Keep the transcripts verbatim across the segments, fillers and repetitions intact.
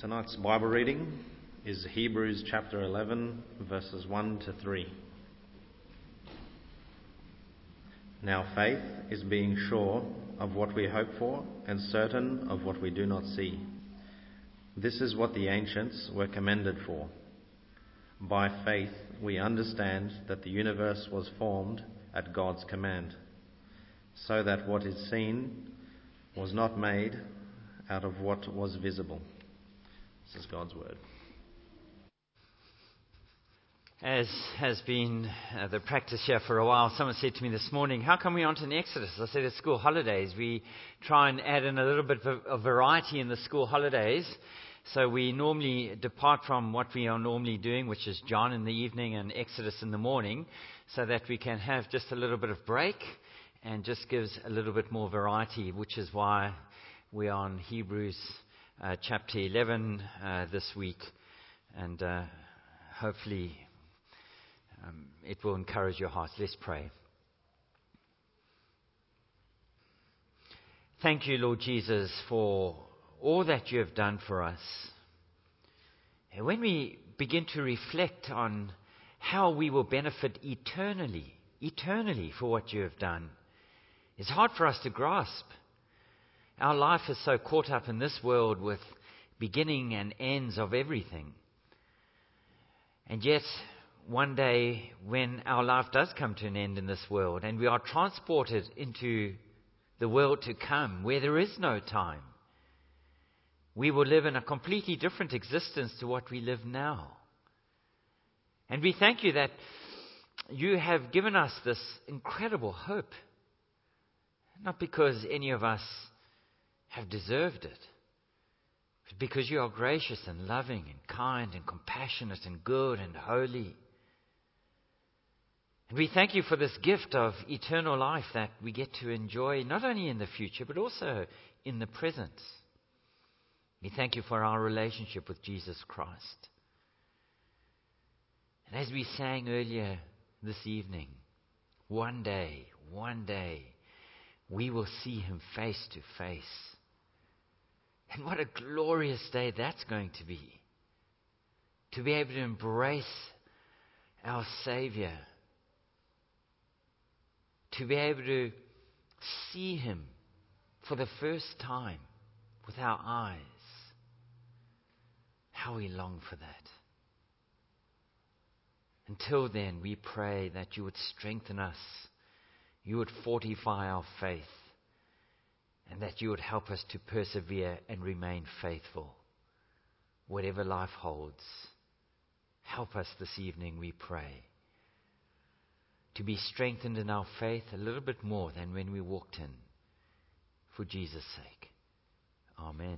Tonight's Bible reading is Hebrews chapter eleven, verses one to three. Now faith is being sure of what we hope for and certain of what we do not see. This is what the ancients were commended for. By faith we understand that the universe was formed at God's command, so that what is seen was not made out of what was visible. This is God's word. As has been uh, the practice here for a while, someone said to me this morning, how come we aren't in Exodus? I said, it's school holidays. We try and add in a little bit of, of variety in the school holidays. So we normally depart from what we are normally doing, which is John in the evening and Exodus in the morning, so that we can have just a little bit of break and just gives a little bit more variety, which is why we are on Hebrews uh, chapter eleven uh, this week. And uh, hopefully um, it will encourage your hearts. Let's pray. Thank you, Lord Jesus, for all that you have done for us. And when we begin to reflect on how we will benefit eternally, eternally for what you have done, it's hard for us to grasp. Our life is so caught up in this world with beginning and ends of everything. And yet, one day when our life does come to an end in this world and we are transported into the world to come where there is no time, we will live in a completely different existence to what we live now. And we thank you that you have given us this incredible hope. Not because any of us have deserved it, but because you are gracious and loving and kind and compassionate and good and holy. And we thank you for this gift of eternal life that we get to enjoy not only in the future but also in the present. We thank you for our relationship with Jesus Christ. And as we sang earlier this evening, one day, one day, we will see him face to face. And what a glorious day that's going to be. To be able to embrace our Savior. To be able to see him for the first time with our eyes. How we long for that. Until then, we pray that you would strengthen us. You would fortify our faith. And that you would help us to persevere and remain faithful. Whatever life holds. Help us this evening, we pray. To be strengthened in our faith a little bit more than when we walked in. For Jesus' sake. Amen.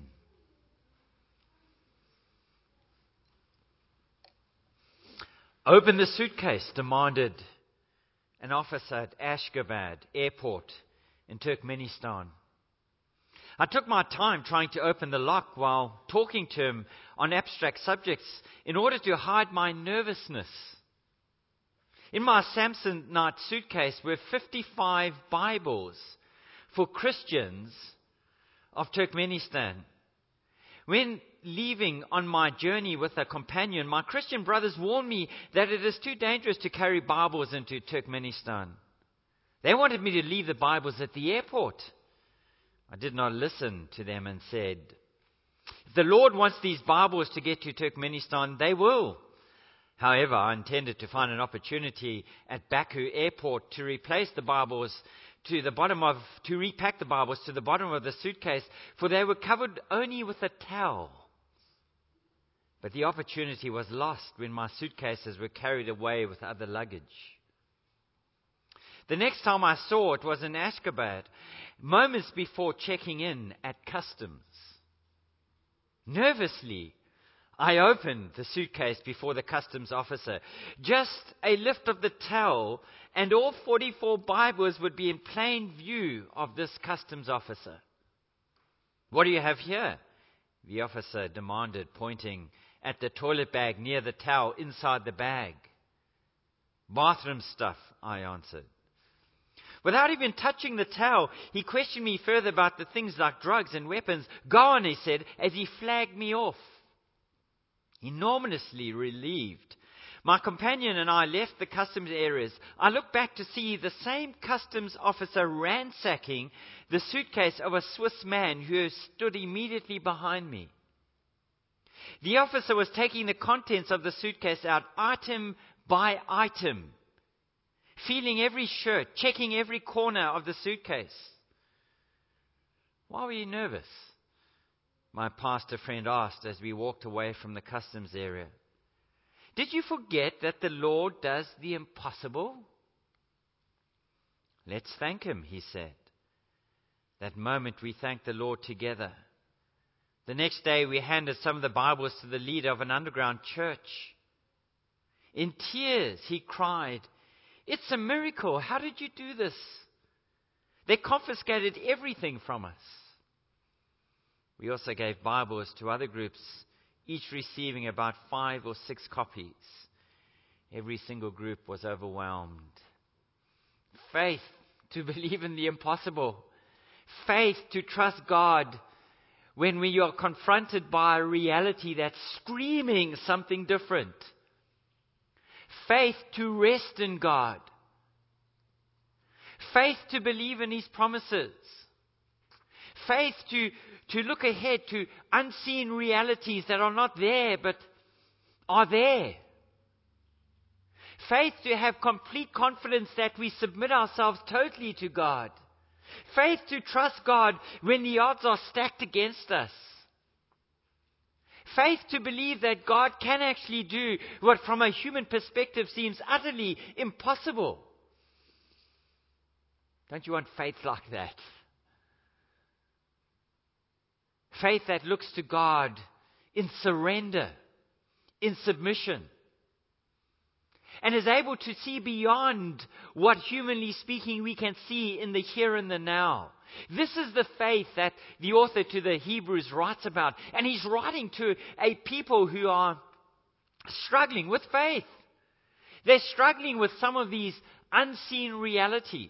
Open the suitcase, demanded an officer at Ashgabat Airport in Turkmenistan. I took my time trying to open the lock while talking to him on abstract subjects in order to hide my nervousness. In my Samsonite suitcase were fifty-five Bibles for Christians of Turkmenistan. When leaving on my journey with a companion, my Christian brothers warned me that it is too dangerous to carry Bibles into Turkmenistan. They wanted me to leave the Bibles at the airport. I did not listen to them and said, if the Lord wants these Bibles to get to Turkmenistan, they will. However, I intended to find an opportunity at Baku airport to replace the Bibles to the bottom of, to repack the Bibles to the bottom of the suitcase, for they were covered only with a towel. But the opportunity was lost when my suitcases were carried away with other luggage. The next time I saw it was in Ashgabat, moments before checking in at customs. Nervously, I opened the suitcase before the customs officer. Just a lift of the towel and all forty-four Bibles would be in plain view of this customs officer. What do you have here? The officer demanded, pointing at the toilet bag near the towel inside the bag. Bathroom stuff, I answered. Without even touching the towel, he questioned me further about the things like drugs and weapons. Go on, he said, as he flagged me off. Enormously relieved, my companion and I left the customs areas. I looked back to see the same customs officer ransacking the suitcase of a Swiss man who stood immediately behind me. The officer was taking the contents of the suitcase out, item by item, feeling every shirt, checking every corner of the suitcase. Why were you nervous? My pastor friend asked as we walked away from the customs area. Did you forget that the Lord does the impossible? Let's thank Him, he said. That moment we thanked the Lord together. The next day we handed some of the Bibles to the leader of an underground church. In tears he cried, "It's a miracle. How did you do this?" They confiscated everything from us. We also gave Bibles to other groups, each receiving about five or six copies. Every single group was overwhelmed. Faith to believe in the impossible. Faith to trust God when we are confronted by a reality that's screaming something different. Faith to rest in God. Faith to believe in His promises. Faith to, to look ahead to unseen realities that are not there but are there. Faith to have complete confidence that we submit ourselves totally to God. Faith to trust God when the odds are stacked against us. Faith to believe that God can actually do what from a human perspective seems utterly impossible. Don't you want faith like that? Faith that looks to God in surrender, in submission, and is able to see beyond what, humanly speaking, we can see in the here and the now. This is the faith that the author to the Hebrews writes about. And he's writing to a people who are struggling with faith. They're struggling with some of these unseen realities.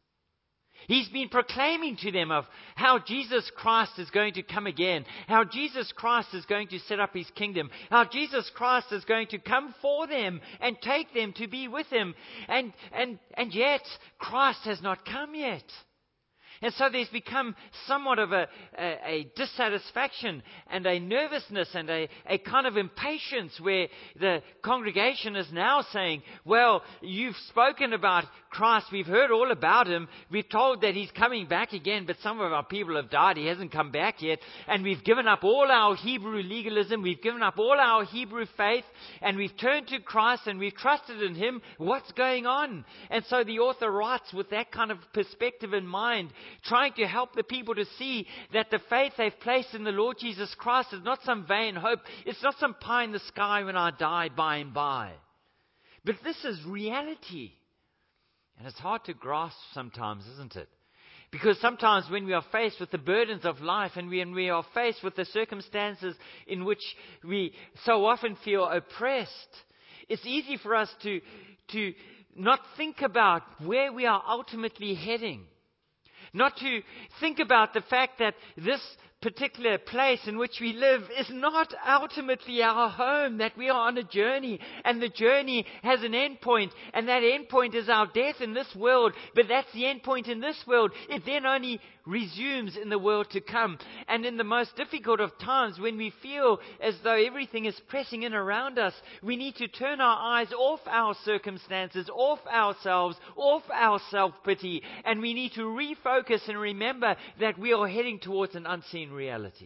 He's been proclaiming to them of how Jesus Christ is going to come again, how Jesus Christ is going to set up His kingdom, how Jesus Christ is going to come for them and take them to be with Him. And, and, and yet, Christ has not come yet. And so there's become somewhat of a, a, a dissatisfaction and a nervousness and a, a kind of impatience where the congregation is now saying, well, you've spoken about Christ. We've heard all about Him. We're told that He's coming back again, but some of our people have died. He hasn't come back yet. And we've given up all our Hebrew legalism. We've given up all our Hebrew faith. And we've turned to Christ and we've trusted in Him. What's going on? And so the author writes with that kind of perspective in mind, trying to help the people to see that the faith they've placed in the Lord Jesus Christ is not some vain hope. It's not some pie in the sky when I die by and by. But this is reality. And it's hard to grasp sometimes, isn't it? Because sometimes when we are faced with the burdens of life and when we are faced with the circumstances in which we so often feel oppressed, it's easy for us to, to not think about where we are ultimately heading. Not to think about the fact that this particular place in which we live is not ultimately our home, that we are on a journey, and the journey has an end point, and that end point is our death in this world, but that's the end point in this world. It then only resumes in the world to come. And in the most difficult of times, when we feel as though everything is pressing in around us, we need to turn our eyes off our circumstances, off ourselves, off our self-pity, and we need to refocus and remember that we are heading towards an unseen reality.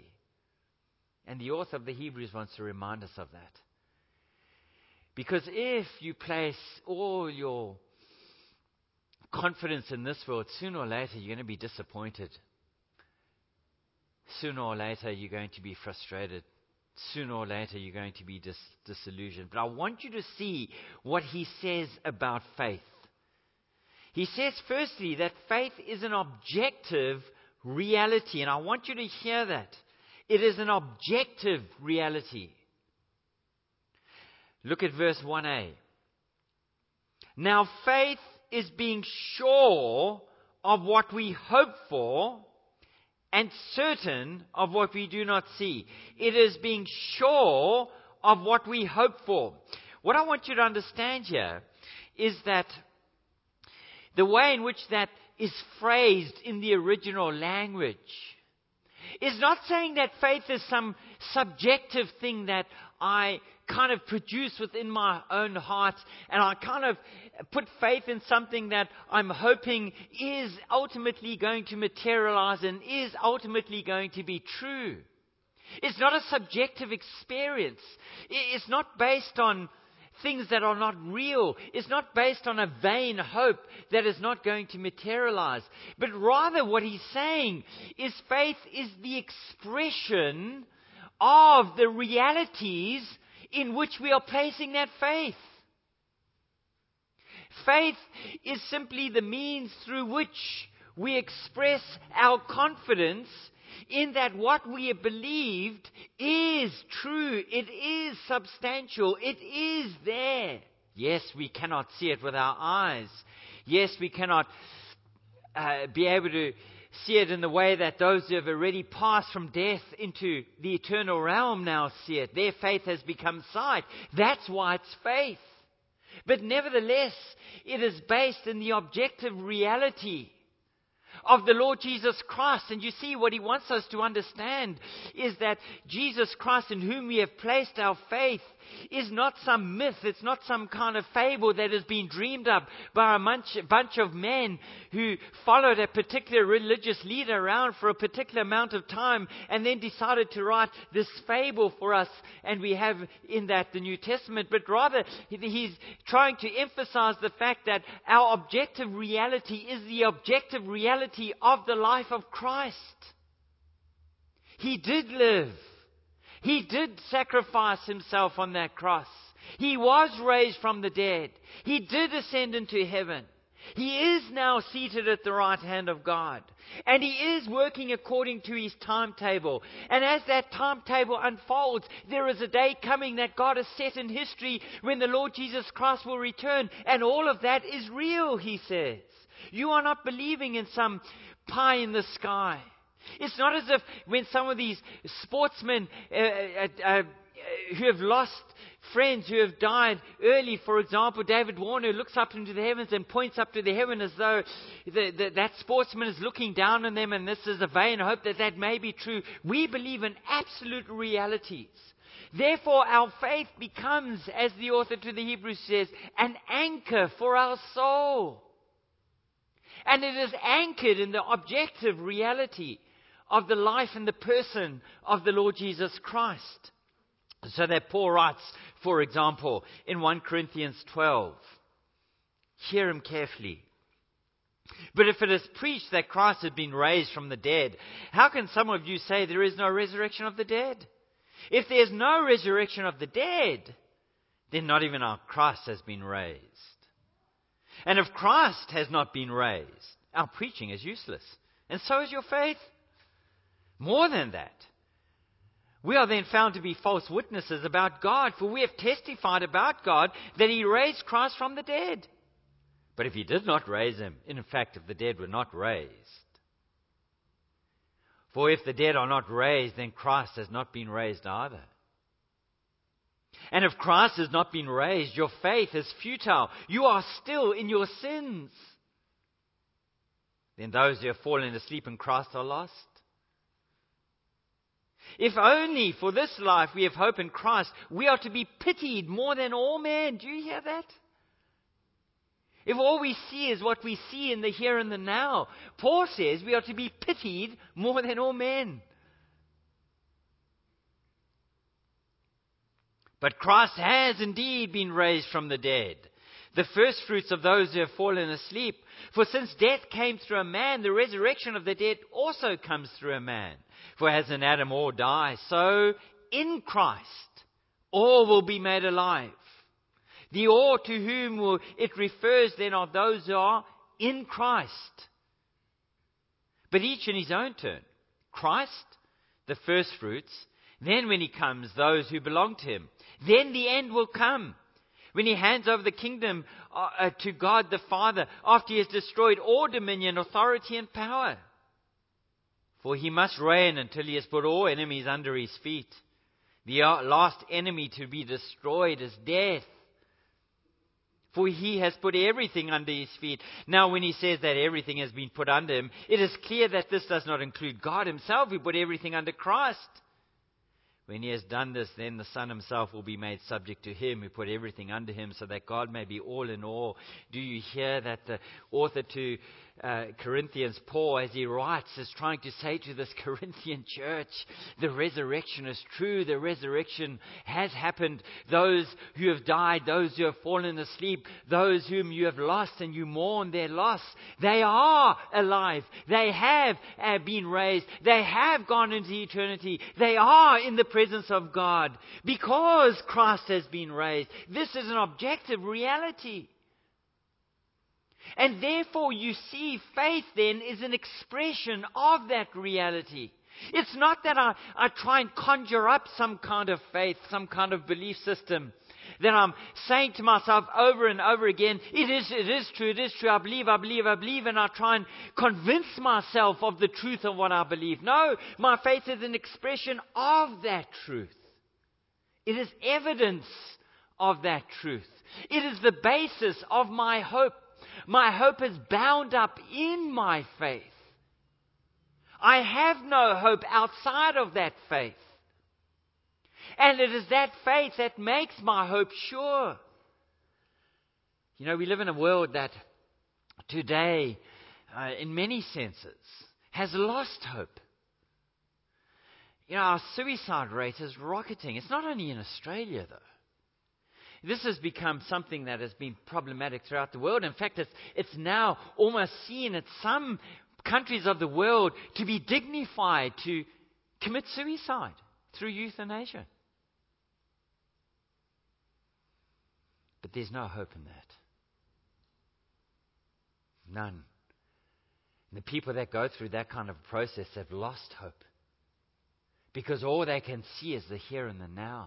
And the author of the Hebrews wants to remind us of that. Because if you place all your confidence in this world, sooner or later you're going to be disappointed. Sooner or later you're going to be frustrated. Sooner or later you're going to be dis- disillusioned. But I want you to see what he says about faith. He says firstly that faith is an objective reality. And I want you to hear that. It is an objective reality. Look at verse one a. Now faith is being sure of what we hope for and certain of what we do not see. It is being sure of what we hope for. What I want you to understand here is that the way in which that is phrased in the original language is not saying that faith is some subjective thing that I kind of produce within my own heart, and I kind of put faith in something that I'm hoping is ultimately going to materialize and is ultimately going to be true. It's not a subjective experience. It's not based on things that are not real. It's not based on a vain hope that is not going to materialize. But rather what he's saying is faith is the expression of the realities in which we are placing that faith. Faith is simply the means through which we express our confidence in that what we have believed is true, it is substantial, it is there. Yes, we cannot see it with our eyes. Yes, we cannot uh, be able to see it in the way that those who have already passed from death into the eternal realm now see it. Their faith has become sight. That's why it's faith. But nevertheless, it is based in the objective reality of the Lord Jesus Christ. And you see, what he wants us to understand is that Jesus Christ, in whom we have placed our faith, is not some myth. It's not some kind of fable that has been dreamed up by a bunch, bunch of men who followed a particular religious leader around for a particular amount of time and then decided to write this fable for us, and we have in that the New Testament. But rather, he's trying to emphasize the fact that our objective reality is the objective reality of the life of Christ. He did live. He did sacrifice himself on that cross. He was raised from the dead. He did ascend into heaven. He is now seated at the right hand of God. And he is working according to his timetable. And as that timetable unfolds, there is a day coming that God has set in history when the Lord Jesus Christ will return. And all of that is real, he says. You are not believing in some pie in the sky. It's not as if when some of these sportsmen uh, uh, uh, who have lost friends who have died early, for example, David Warner looks up into the heavens and points up to the heaven as though the, the, that sportsman is looking down on them, and this is a vain hope that that may be true. We believe in absolute realities. Therefore, our faith becomes, as the author to the Hebrews says, an anchor for our soul. And it is anchored in the objective reality of the life and the person of the Lord Jesus Christ. So that Paul writes, for example, in First Corinthians twelve, hear him carefully. But if it is preached that Christ has been raised from the dead, how can some of you say there is no resurrection of the dead? If there is no resurrection of the dead, then not even our Christ has been raised. And if Christ has not been raised, our preaching is useless. And so is your faith. More than that, we are then found to be false witnesses about God, for we have testified about God that he raised Christ from the dead. But if he did not raise him, in fact, if the dead were not raised, for if the dead are not raised, then Christ has not been raised either. And if Christ has not been raised, your faith is futile. You are still in your sins. Then those who have fallen asleep in Christ are lost. If only for this life we have hope in Christ, we are to be pitied more than all men. Do you hear that? If all we see is what we see in the here and the now, Paul says we are to be pitied more than all men. But Christ has indeed been raised from the dead, the first fruits of those who have fallen asleep. For since death came through a man, the resurrection of the dead also comes through a man. For as in Adam all die, so in Christ all will be made alive. The all to whom will, it refers then are those who are in Christ. But each in his own turn. Christ, the first fruits. Then when he comes, those who belong to him. Then the end will come, when he hands over the kingdom uh, uh, to God the Father, after he has destroyed all dominion, authority, and power. For he must reign until he has put all enemies under his feet. The last enemy to be destroyed is death. For he has put everything under his feet. Now when he says that everything has been put under him, it is clear that this does not include God himself, who put everything under Christ. When he has done this, then the Son himself will be made subject to him who put everything under him, so that God may be all in all. Do you hear that the author to uh, Corinthians, Paul, as he writes, is trying to say to this Corinthian church, the resurrection is true. The resurrection has happened. Those who have died, those who have fallen asleep, those whom you have lost and you mourn their loss, they are alive. They have uh, been raised. They have gone into eternity. They are in the presence of God because Christ has been raised. This is an objective reality. And therefore you see faith then is an expression of that reality. It's not that I, I try and conjure up some kind of faith, some kind of belief system that I'm saying to myself over and over again, it is, it is true, it is true, I believe, I believe, I believe, and I try and convince myself of the truth of what I believe. No, my faith is an expression of that truth. It is evidence of that truth. It is the basis of my hope. My hope is bound up in my faith. I have no hope outside of that faith. And it is that faith that makes my hope sure. You know, we live in a world that today, uh, in many senses, has lost hope. You know, our suicide rate is rocketing. It's not only in Australia, though. This has become something that has been problematic throughout the world. In fact, it's, it's now almost seen in some countries of the world to be dignified to commit suicide through euthanasia. But there's no hope in that. None. And the people that go through that kind of process have lost hope. Because all they can see is the here and the now.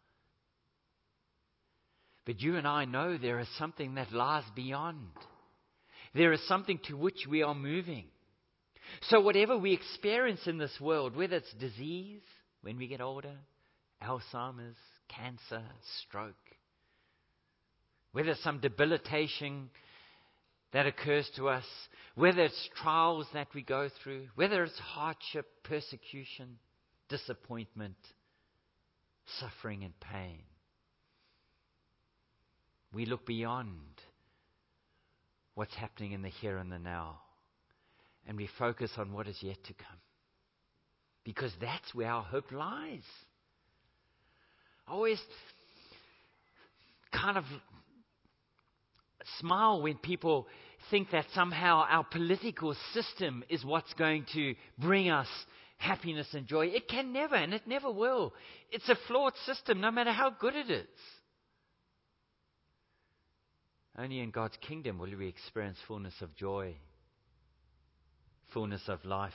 But you and I know there is something that lies beyond. There is something to which we are moving. So whatever we experience in this world, whether it's disease when we get older, Alzheimer's, cancer, stroke, whether it's some debilitation that occurs to us, whether it's trials that we go through, whether it's hardship, persecution, disappointment, suffering and pain, we look beyond what's happening in the here and the now. And we focus on what is yet to come. Because that's where our hope lies. I always kind of smile when people think that somehow our political system is what's going to bring us happiness and joy. It can never, and it never will. It's a flawed system, no matter how good it is. Only in God's kingdom will we experience fullness of joy, fullness of life.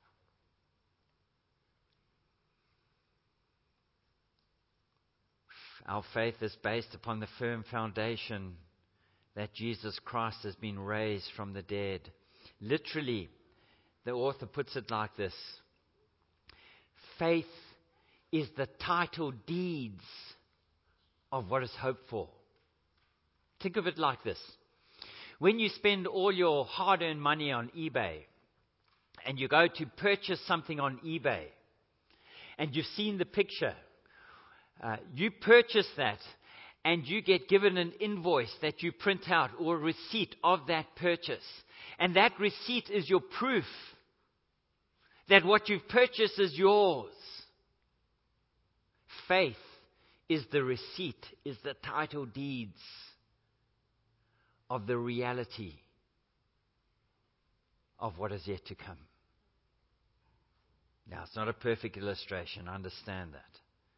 Our faith is based upon the firm foundation that Jesus Christ has been raised from the dead. Literally, the author puts it like this: faith is the title deeds of what is hoped for. Think of it like this. When you spend all your hard-earned money on eBay, and you go to purchase something on eBay, and you've seen the picture, uh, you purchase that, and you get given an invoice that you print out, or a receipt of that purchase. And that receipt is your proof that what you've purchased is yours. Faith is the receipt, is the title deeds of the reality of what is yet to come. Now, it's not a perfect illustration, I understand that.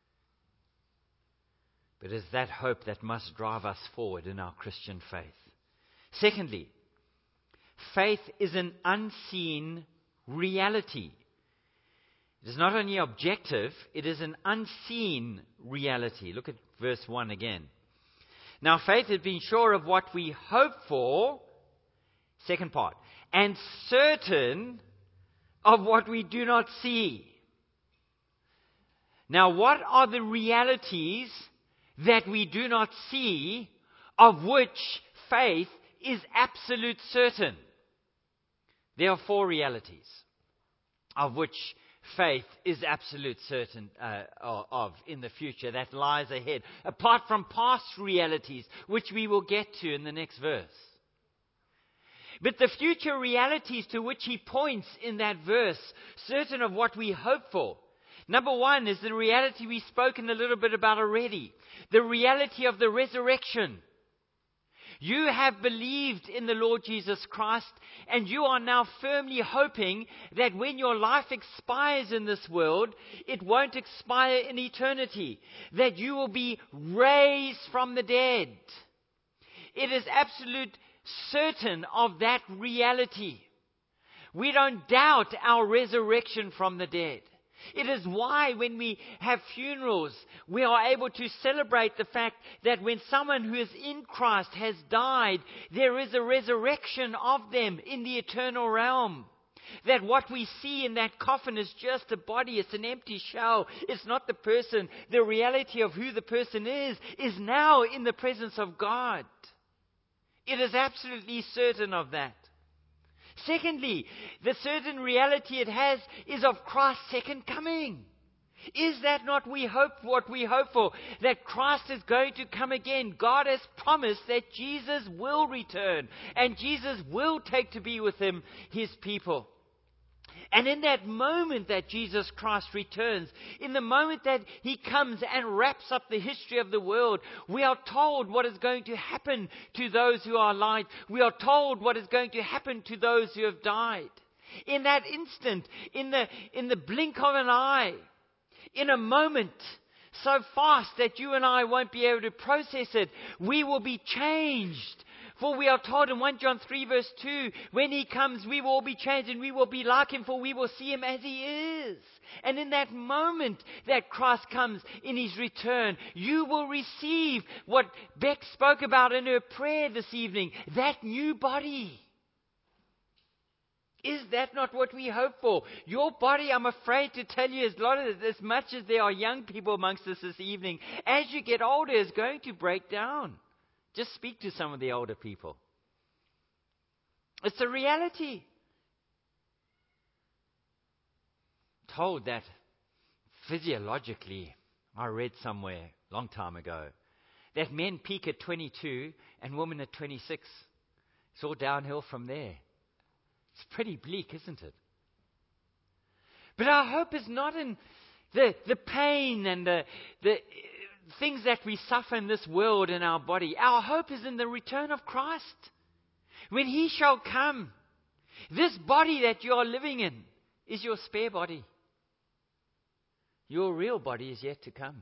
But it's that hope that must drive us forward in our Christian faith. Secondly, faith is an unseen reality. It is not only objective, it is an unseen reality. Look at verse one again. Now faith has been sure of what we hope for, second part, and certain of what we do not see. Now, what are the realities that we do not see, of which faith is absolute certain? There are four realities of which faith is absolute certain uh, of in the future that lies ahead, apart from past realities, which we will get to in the next verse. But the future realities to which he points in that verse, certain of what we hope for. Number one is the reality we've spoken a little bit about already. The reality of the resurrection. You have believed in the Lord Jesus Christ, and you are now firmly hoping that when your life expires in this world, it won't expire in eternity. That you will be raised from the dead. It is absolute certain of that reality. We don't doubt our resurrection from the dead. It is why when we have funerals, we are able to celebrate the fact that when someone who is in Christ has died, there is a resurrection of them in the eternal realm. That what we see in that coffin is just a body, it's an empty shell, it's not the person. The reality of who the person is, is now in the presence of God. It is absolutely certain of that. Secondly, the certain reality it has is of Christ's second coming. Is that not we hope what we hope for? That Christ is going to come again. God has promised that Jesus will return, and Jesus will take to be with him his people. And in that moment that Jesus Christ returns, in the moment that he comes and wraps up the history of the world, we are told what is going to happen to those who are alive. We are told what is going to happen to those who have died. In that instant, in the, in the blink of an eye, in a moment so fast that you and I won't be able to process it, we will be changed. For we are told in First John three verse two, when he comes, we will all be changed and we will be like him, for we will see him as he is. And in that moment that Christ comes in his return, you will receive what Beck spoke about in her prayer this evening, that new body. Is that not what we hope for? Your body, I'm afraid to tell you, as, lot of, as much as there are young people amongst us this evening, as you get older, is going to break down. Just speak to some of the older people. It's a reality. Told that physiologically, I read somewhere a long time ago, that men peak at twenty-two and women at twenty-six. It's all downhill from there. It's pretty bleak, isn't it? But our hope is not in the, the pain and the, the things that we suffer in this world in our body. Our hope is in the return of Christ. When he shall come, this body that you are living in is your spare body. Your real body is yet to come.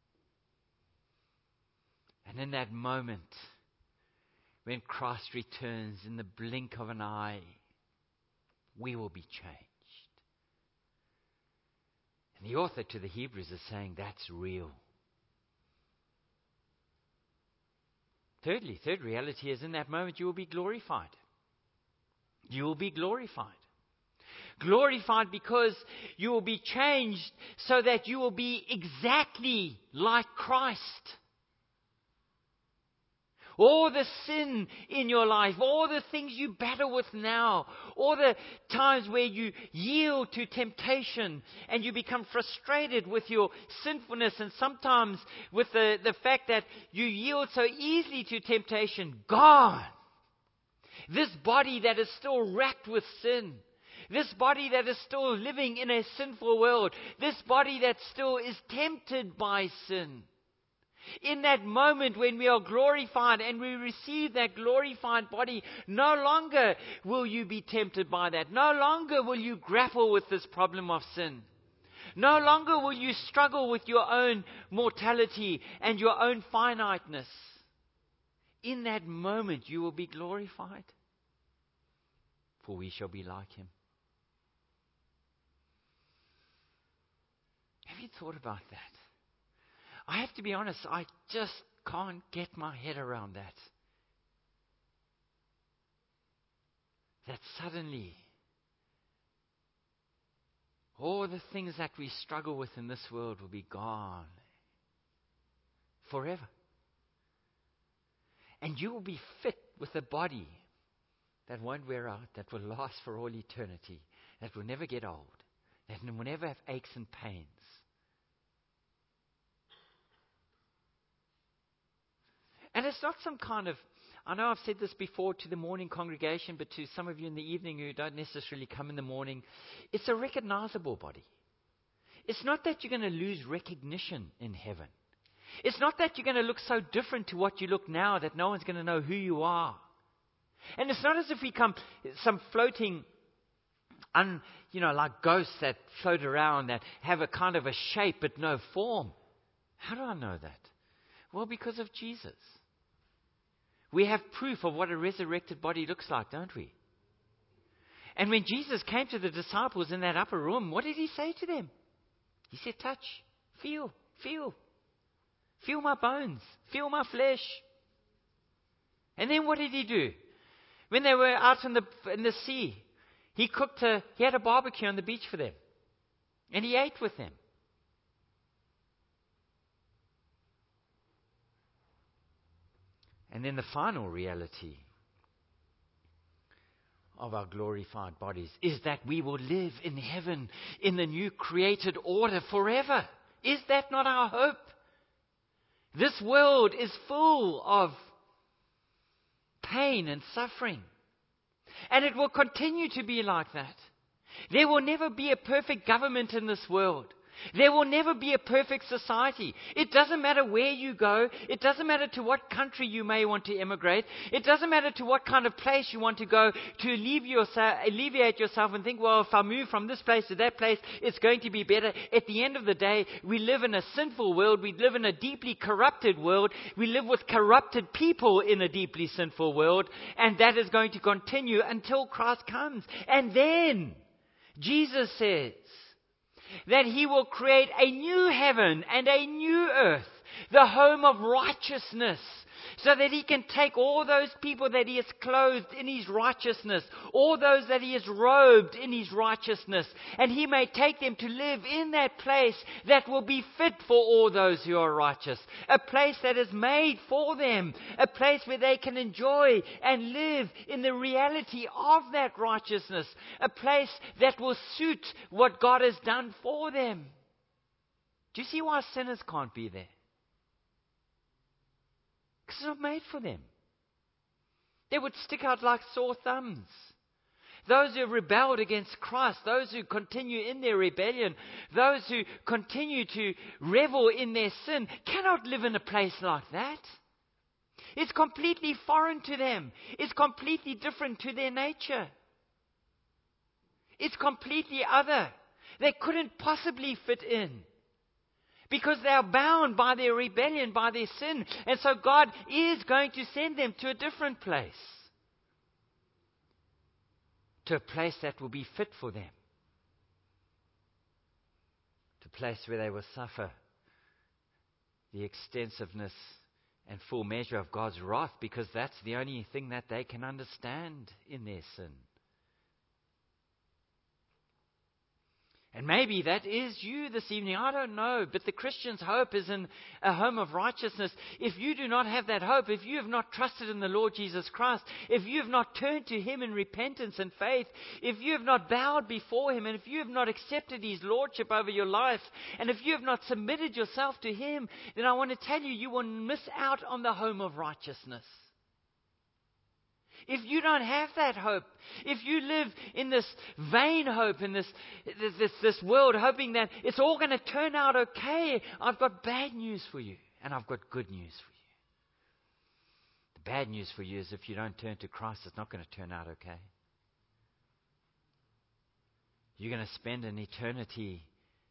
And in that moment, when Christ returns in the blink of an eye, we will be changed. And the author to the Hebrews is saying that's real. Thirdly, third reality is in that moment you will be glorified. You will be glorified. Glorified because you will be changed so that you will be exactly like Christ. All the sin in your life, all the things you battle with now, all the times where you yield to temptation and you become frustrated with your sinfulness and sometimes with the, the fact that you yield so easily to temptation, gone. This body that is still racked with sin, this body that is still living in a sinful world, this body that still is tempted by sin. In that moment when we are glorified and we receive that glorified body, no longer will you be tempted by that. No longer will you grapple with this problem of sin. No longer will you struggle with your own mortality and your own finiteness. In that moment you will be glorified, for we shall be like him. Have you thought about that? I have to be honest, I just can't get my head around that. That suddenly, all the things that we struggle with in this world will be gone forever. And you will be fit with a body that won't wear out, that will last for all eternity, that will never get old, that will never have aches and pains. And it's not some kind of, I know I've said this before to the morning congregation, but to some of you in the evening who don't necessarily come in the morning, it's a recognizable body. It's not that you're going to lose recognition in heaven. It's not that you're going to look so different to what you look now that no one's going to know who you are. And it's not as if we come some floating, un, you know, like ghosts that float around that have a kind of a shape but no form. How do I know that? Well, because of Jesus. We have proof of what a resurrected body looks like, don't we? And when Jesus came to the disciples in that upper room, what did he say to them? He said, touch, feel, feel. Feel my bones, feel my flesh. And then what did he do? When they were out in the in the sea, he cooked a, he had a barbecue on the beach for them. And he ate with them. And then the final reality of our glorified bodies is that we will live in heaven in the new created order forever. Is that not our hope? This world is full of pain and suffering. And it will continue to be like that. There will never be a perfect government in this world. There will never be a perfect society. It doesn't matter where you go. It doesn't matter to what country you may want to emigrate. It doesn't matter to what kind of place you want to go to alleviate yourself, alleviate yourself and think, well, if I move from this place to that place, it's going to be better. At the end of the day, we live in a sinful world. We live in a deeply corrupted world. We live with corrupted people in a deeply sinful world. And that is going to continue until Christ comes. And then Jesus says that he will create a new heaven and a new earth, the home of righteousness, so that he can take all those people that he has clothed in his righteousness, all those that he has robed in his righteousness, and he may take them to live in that place that will be fit for all those who are righteous, a place that is made for them, a place where they can enjoy and live in the reality of that righteousness, a place that will suit what God has done for them. Do you see why sinners can't be there? Because it's not made for them. They would stick out like sore thumbs. Those who rebelled against Christ, those who continue in their rebellion, those who continue to revel in their sin, cannot live in a place like that. It's completely foreign to them. It's completely different to their nature. It's completely other. They couldn't possibly fit in. Because they are bound by their rebellion, by their sin. And so God is going to send them to a different place. To a place that will be fit for them. To a place where they will suffer the extensiveness and full measure of God's wrath. Because that's the only thing that they can understand in their sin. And maybe that is you this evening. I don't know. But the Christian's hope is in a home of righteousness. If you do not have that hope, if you have not trusted in the Lord Jesus Christ, if you have not turned to him in repentance and faith, if you have not bowed before him, and if you have not accepted his lordship over your life, and if you have not submitted yourself to him, then I want to tell you, you will miss out on the home of righteousness. If you don't have that hope, if you live in this vain hope, in this, this, this world, hoping that it's all going to turn out okay, I've got bad news for you, and I've got good news for you. The bad news for you is if you don't turn to Christ, it's not going to turn out okay. You're going to spend an eternity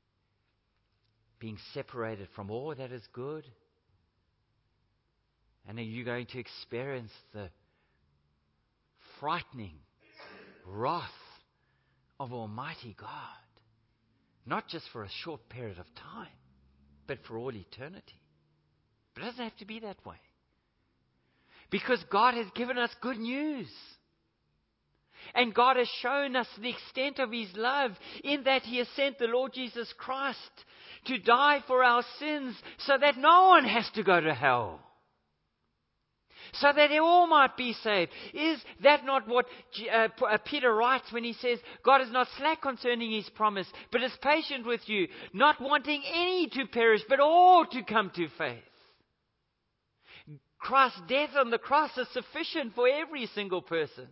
being separated from all that is good, and are you going to experience the frightening wrath of Almighty God, not just for a short period of time, but for all eternity. But it doesn't have to be that way, because God has given us good news. And God has shown us the extent of His love in that He has sent the Lord Jesus Christ to die for our sins so that no one has to go to hell. So that they all might be saved. Is that not what uh, Peter writes when he says, God is not slack concerning His promise, but is patient with you, not wanting any to perish, but all to come to faith. Christ's death on the cross is sufficient for every single person.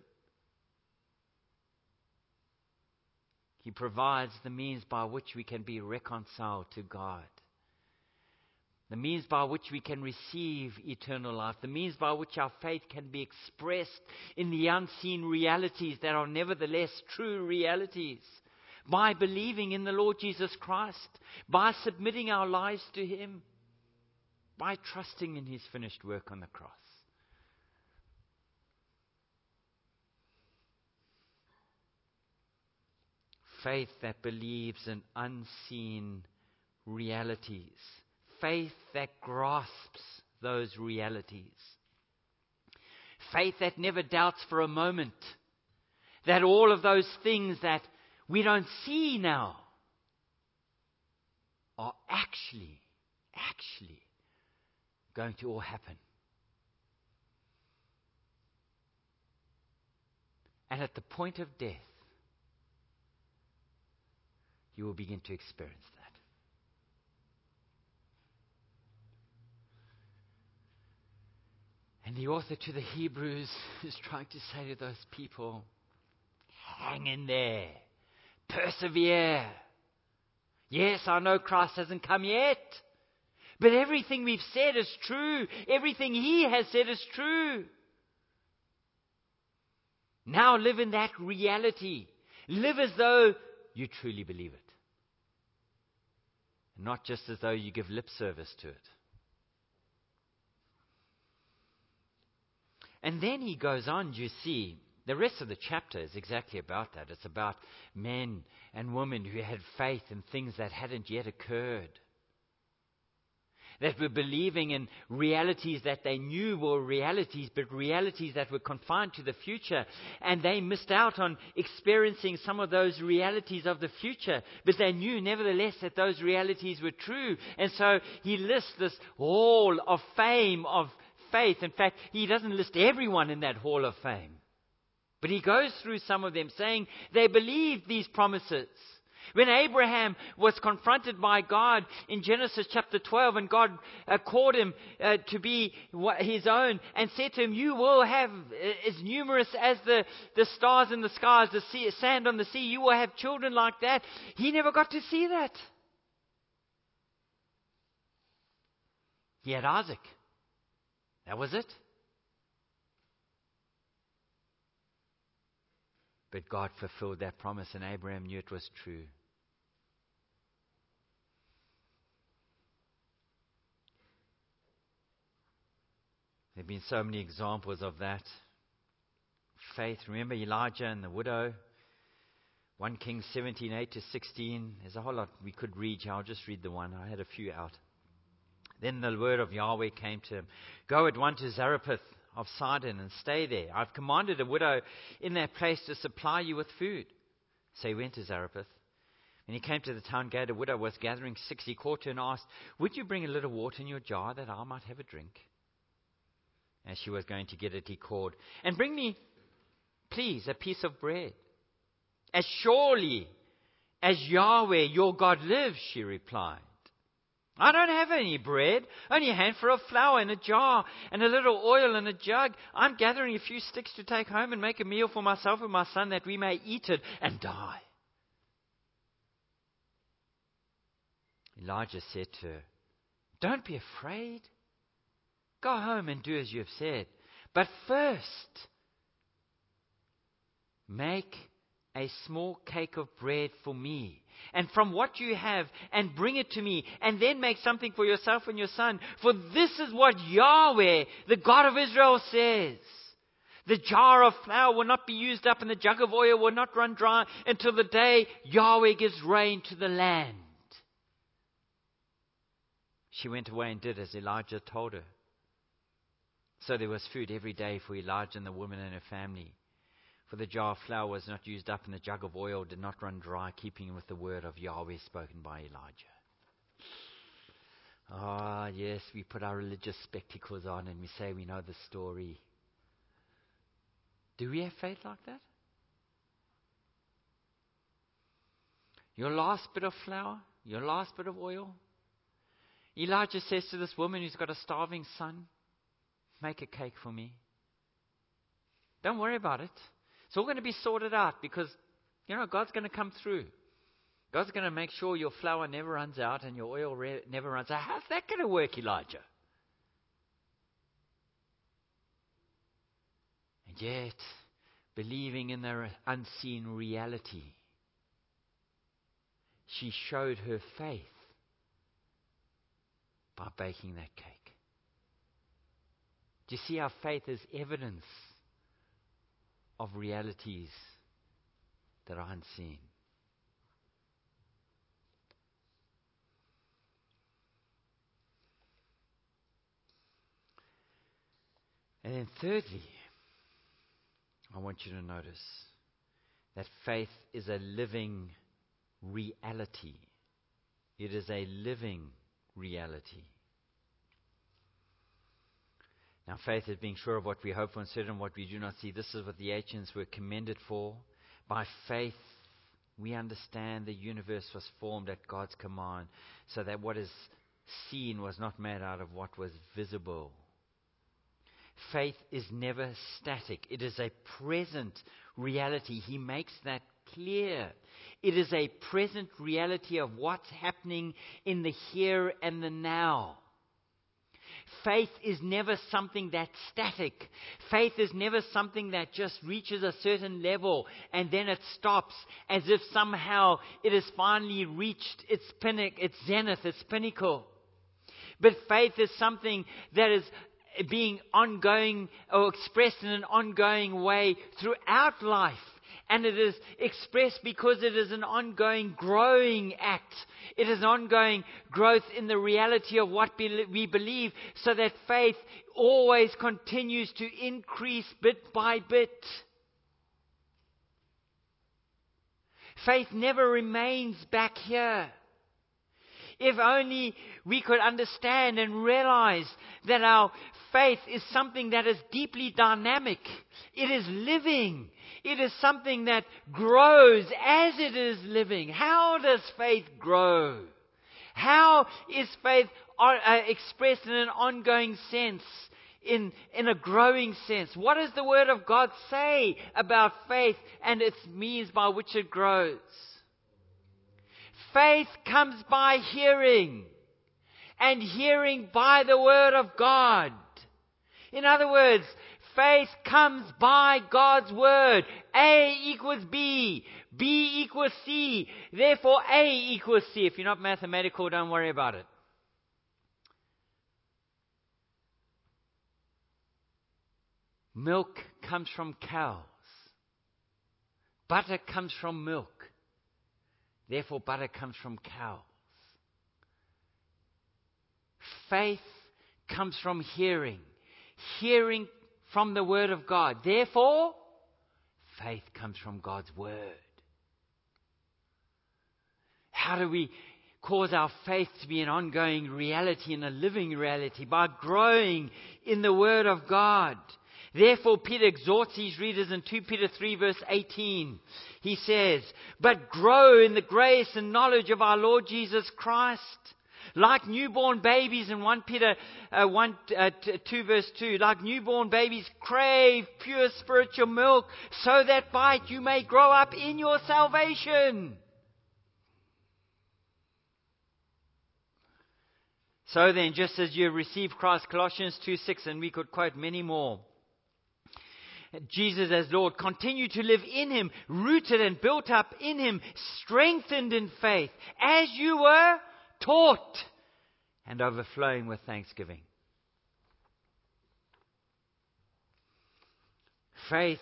He provides the means by which we can be reconciled to God. The means by which we can receive eternal life. The means by which our faith can be expressed in the unseen realities that are nevertheless true realities. By believing in the Lord Jesus Christ. By submitting our lives to Him. By trusting in His finished work on the cross. Faith that believes in unseen realities. Faith that grasps those realities. Faith that never doubts for a moment that all of those things that we don't see now are actually, actually going to all happen. And at the point of death, you will begin to experience that. And the author to the Hebrews is trying to say to those people, hang in there. Persevere. Yes, I know Christ hasn't come yet. But everything we've said is true. Everything He has said is true. Now live in that reality. Live as though you truly believe it. Not just as though you give lip service to it. And then he goes on, you see, the rest of the chapter is exactly about that. It's about men and women who had faith in things that hadn't yet occurred. That were believing in realities that they knew were realities, but realities that were confined to the future. And they missed out on experiencing some of those realities of the future. But they knew nevertheless that those realities were true. And so he lists this hall of fame of faith. In fact, he doesn't list everyone in that hall of fame. But he goes through some of them saying they believed these promises. When Abraham was confronted by God in Genesis chapter twelve, and God uh, called him uh, to be His own and said to him, you will have uh, as numerous as the, the stars in the skies, the sea, sand on the sea, you will have children like that. He never got to see that. He had Isaac. That was it. But God fulfilled that promise, and Abraham knew it was true. There have been so many examples of that. Faith. Remember Elijah and the widow? First Kings seventeen, eight to sixteen. There's a whole lot we could read here. I'll just read the one. I had a few out. Then the word of Yahweh came to him. Go at once to Zarephath of Sidon and stay there. I've commanded a widow in that place to supply you with food. So he went to Zarephath. When he came to the town gate, a widow was gathering sticks. He called her and asked, would you bring a little water in your jar that I might have a drink? As she was going to get it, he called, and bring me, please, a piece of bread. As surely as Yahweh, your God, lives, she replied. I don't have any bread, only a handful of flour in a jar and a little oil in a jug. I'm gathering a few sticks to take home and make a meal for myself and my son that we may eat it and die. Elijah said to her, don't be afraid. Go home and do as you have said. But first, make a small cake of bread for me, and from what you have, and bring it to me, and then make something for yourself and your son. For this is what Yahweh, the God of Israel, says. The jar of flour will not be used up, and the jug of oil will not run dry until the day Yahweh gives rain to the land. She went away and did as Elijah told her. So there was food every day for Elijah and the woman and her family. For the jar of flour was not used up, and the jug of oil did not run dry, keeping with the word of Yahweh spoken by Elijah. Ah, yes, we put our religious spectacles on and we say we know the story. Do we have faith like that? Your last bit of flour, your last bit of oil. Elijah says to this woman who's got a starving son, make a cake for me. Don't worry about it. It's all going to be sorted out because, you know, God's going to come through. God's going to make sure your flour never runs out and your oil re- never runs out. How's that going to work, Elijah? And yet, believing in the unseen reality, she showed her faith by baking that cake. Do you see how faith is evidence of realities that are unseen? And then thirdly, I want you to notice that faith is a living reality. It is a living reality. Now, faith is being sure of what we hope for and certain of what we do not see. This is what the ancients were commended for. By faith, we understand the universe was formed at God's command, so that what is seen was not made out of what was visible. Faith is never static. It is a present reality. He makes that clear. It is a present reality of what's happening in the here and the now. Faith is never something that's static. Faith is never something that just reaches a certain level and then it stops as if somehow it has finally reached its pinnacle, its zenith, its pinnacle. But faith is something that is being ongoing or expressed in an ongoing way throughout life. And it is expressed because it is an ongoing growing act. It is ongoing growth in the reality of what we believe, so that faith always continues to increase bit by bit. Faith never remains back here. If only we could understand and realize that our faith is something that is deeply dynamic. It is living. It is something that grows as it is living. How does faith grow? How is faith uh, expressed in an ongoing sense, in, in a growing sense? What does the Word of God say about faith and its means by which it grows? Faith comes by hearing, and hearing by the Word of God. In other words, faith comes by God's Word. A equals B. B equals C. Therefore, A equals C. If you're not mathematical, don't worry about it. Milk comes from cows. Butter comes from milk. Therefore, butter comes from cows. Faith comes from hearing. Hearing from the Word of God. Therefore, faith comes from God's Word. How do we cause our faith to be an ongoing reality and a living reality? By growing in the Word of God. Therefore, Peter exhorts his readers in Second Peter three verse eighteen. He says, but grow in the grace and knowledge of our Lord Jesus Christ. Like newborn babies in First Peter uh, one, uh, two verse two. Like newborn babies crave pure spiritual milk, so that by it you may grow up in your salvation. So then, just as you have received Christ, Colossians two six, and we could quote many more. Jesus as Lord, continue to live in Him, rooted and built up in Him, strengthened in faith, as you were taught, and overflowing with thanksgiving. Faith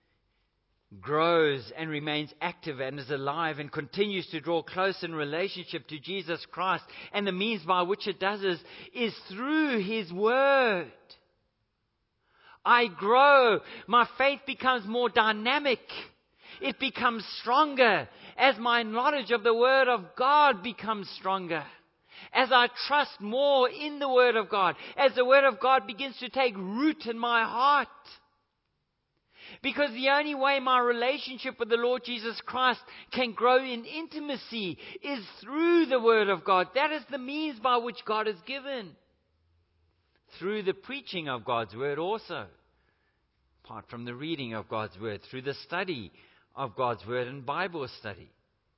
grows and remains active and is alive and continues to draw close in relationship to Jesus Christ. And the means by which it does is, is through His Word. I grow. My faith becomes more dynamic. It becomes stronger as my knowledge of the Word of God becomes stronger. As I trust more in the Word of God. As the Word of God begins to take root in my heart. Because the only way my relationship with the Lord Jesus Christ can grow in intimacy is through the Word of God. That is the means by which God has given. Through the preaching of God's Word also. Apart from the reading of God's Word. Through the study of God's Word and Bible study.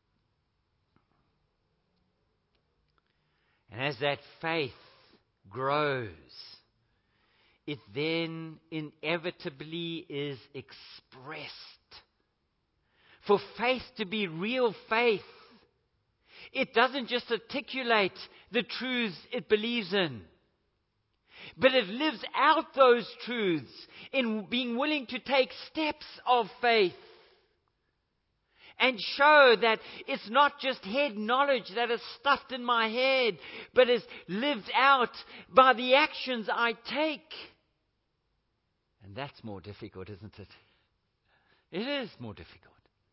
And as that faith grows, it then inevitably is expressed. For faith to be real faith, it doesn't just articulate the truths it believes in, but it lives out those truths in being willing to take steps of faith and show that it's not just head knowledge that is stuffed in my head, but is lived out by the actions I take. And that's more difficult, isn't it? It is more difficult.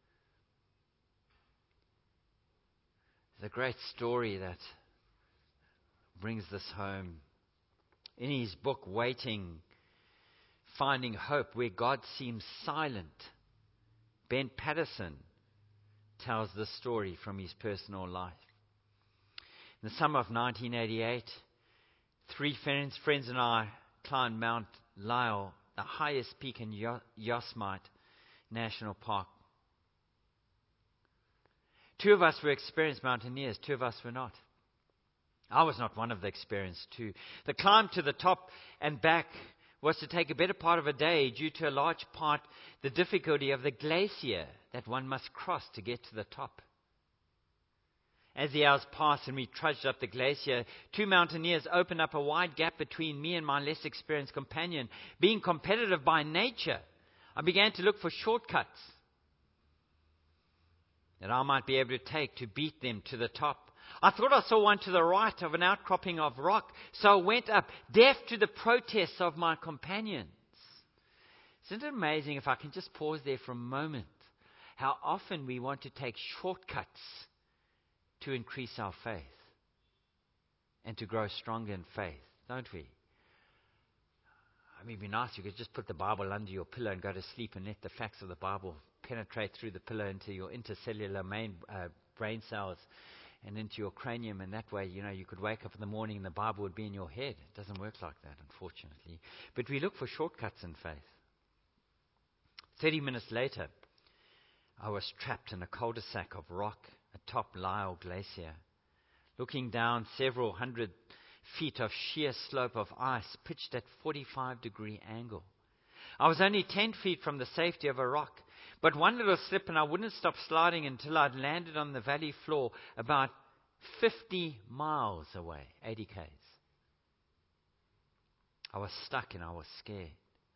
There's a great story that brings this home. In his book, Waiting, Finding Hope, where God seems silent, Ben Patterson tells this story from his personal life. In the summer of nineteen eighty-eight, three friends, friends and I climbed Mount Lyell, the highest peak in Yosemite National Park. Two of us were experienced mountaineers, two of us were not. I was not one of the experienced two. The climb to the top and back was to take a better part of a day due to a large part the difficulty of the glacier that one must cross to get to the top. As the hours passed and we trudged up the glacier, two mountaineers opened up a wide gap between me and my less experienced companion. Being competitive by nature, I began to look for shortcuts that I might be able to take to beat them to the top. I thought I saw one to the right of an outcropping of rock, so I went up, deaf to the protests of my companions. Isn't it amazing, if I can just pause there for a moment, how often we want to take shortcuts to increase our faith and to grow stronger in faith, don't we? I mean, it'd be nice if you could just put the Bible under your pillow and go to sleep and let the facts of the Bible penetrate through the pillow into your intercellular main, uh, brain cells and into your cranium, and that way, you know, you could wake up in the morning and the Bible would be in your head. It doesn't work like that, unfortunately. But we look for shortcuts in faith. Thirty minutes later, I was trapped in a cul-de-sac of rock atop Lyell Glacier, looking down several hundred feet of sheer slope of ice pitched at forty-five degree angle. I was only ten feet from the safety of a rock, but one little slip and I wouldn't stop sliding until I'd landed on the valley floor about fifty miles away, eighty kays. I was stuck and I was scared.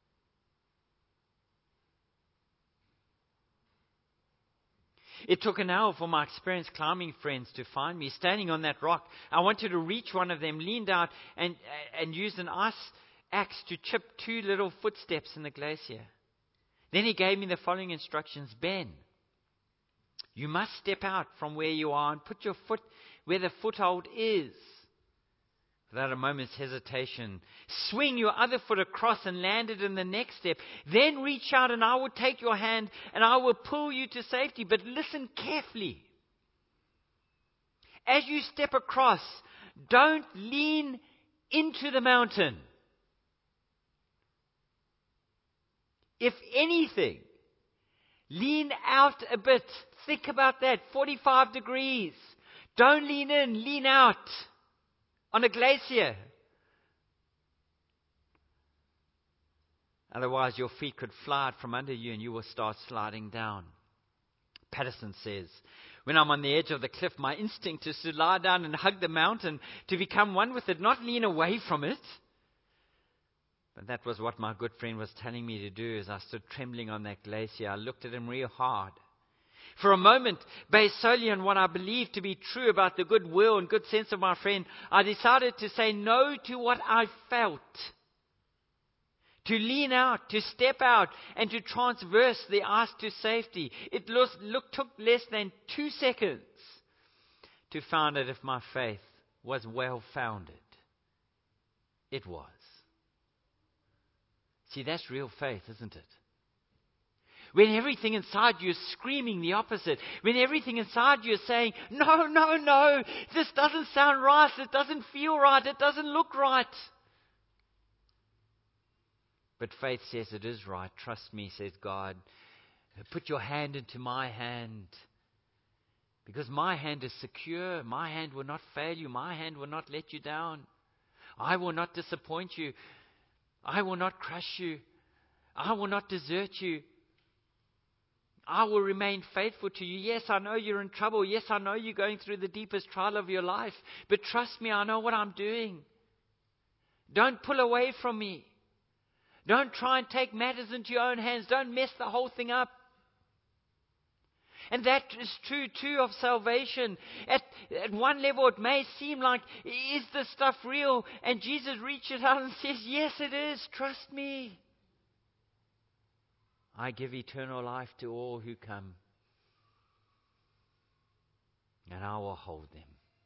It took an hour for my experienced climbing friends to find me. Standing on that rock, I wanted to reach one of them, leaned out and, and used an ice axe to chip two little footsteps in the glacier. Then he gave me the following instructions. Ben, you must step out from where you are and put your foot where the foothold is. Without a moment's hesitation, swing your other foot across and land it in the next step. Then reach out and I will take your hand and I will pull you to safety. But listen carefully. As you step across, don't lean into the mountain. If anything, lean out a bit. Think about that. forty-five degrees. Don't lean in, lean out. On a glacier. Otherwise, your feet could fly out from under you and you will start sliding down. Patterson says, when I'm on the edge of the cliff, my instinct is to lie down and hug the mountain, to become one with it, not lean away from it. But that was what my good friend was telling me to do. As I stood trembling on that glacier, I looked at him real hard. For a moment, based solely on what I believed to be true about the good will and good sense of my friend, I decided to say no to what I felt. to lean out, to step out, and to transverse the ice to safety. It look, look, took less than two seconds to find out if my faith was well-founded. It was. See, that's real faith, isn't it? When everything inside you is screaming the opposite. When everything inside you is saying, no, no, no, this doesn't sound right. It doesn't feel right. It doesn't look right. But faith says it is right. Trust me, says God. Put your hand into my hand. Because my hand is secure. My hand will not fail you. My hand will not let you down. I will not disappoint you. I will not crush you. I will not desert you. I will remain faithful to you. Yes, I know you're in trouble. Yes, I know you're going through the deepest trial of your life. But trust me, I know what I'm doing. Don't pull away from me. Don't try and take matters into your own hands. Don't mess the whole thing up. And that is true too of salvation. At, at one level it may seem like, is this stuff real? And Jesus reaches out and says, yes it is. Trust me. I give eternal life to all who come, and I will hold them.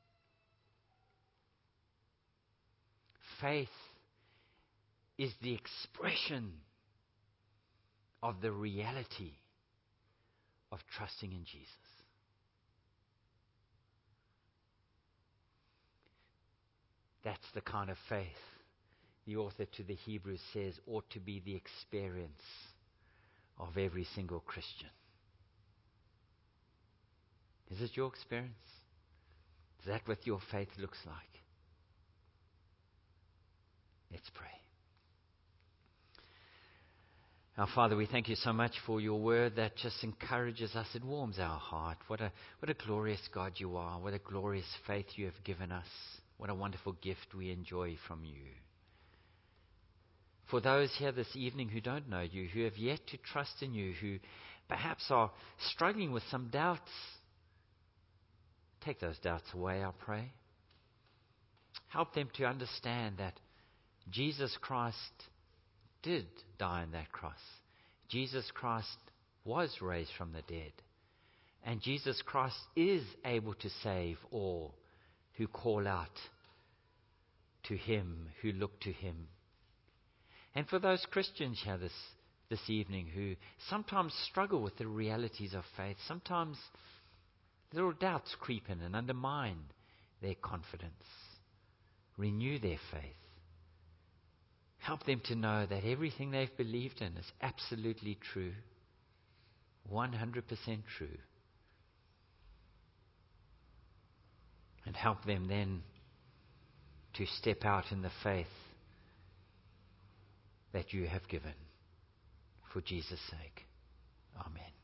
Faith is the expression of the reality of trusting in Jesus. That's the kind of faith the author to the Hebrews says ought to be the experience of every single Christian. Is it your experience? Is that what your faith looks like? Let's pray. Our Father, we thank you so much for your word that just encourages us. It warms our heart. What a, what a glorious God you are. What a glorious faith you have given us. What a wonderful gift we enjoy from you. For those here this evening who don't know you, who have yet to trust in you, who perhaps are struggling with some doubts, take those doubts away, I pray. Help them to understand that Jesus Christ did die on that cross. Jesus Christ was raised from the dead. And Jesus Christ is able to save all who call out to Him, who look to Him. And for those Christians here this, this evening who sometimes struggle with the realities of faith, sometimes little doubts creep in and undermine their confidence, renew their faith. Help them to know that everything they've believed in is absolutely true, one hundred percent true. And help them then to step out in the faith that you have given for Jesus' sake. Amen.